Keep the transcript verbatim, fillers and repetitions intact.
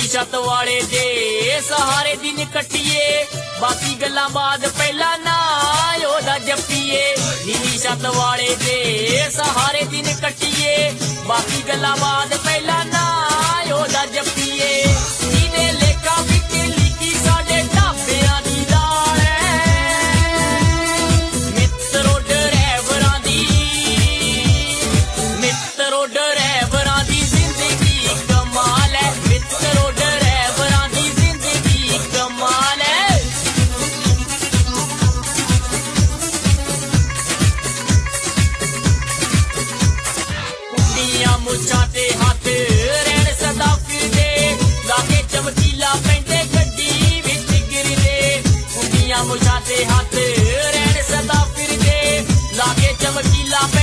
छत वाले दे सहारे दिन कट्टिए बाकी गल्लां बाद पहला ना ओदा जप्पीए नीली छत वाले दे सहारे दिन कट्टिए बाकी गल्लां बाद पहला ना ओदा जप्पीए इने लेखा विच लिखी साडे ढाबियां दी दाल मित्रो ड्राइवरां दी मित्रो ड्राइवरां दी जिंदगी कमाल है मित्रो ड्राइवरां दी जिंदगी कमाल है कुंडियां मुछां ते हथ रहन सदा फिरदे लागे चमकीला पैंदे गड्डी विच गिरदे कुंडियां मुछां ते हथ रहन सदा फिरदे लागे चमकीला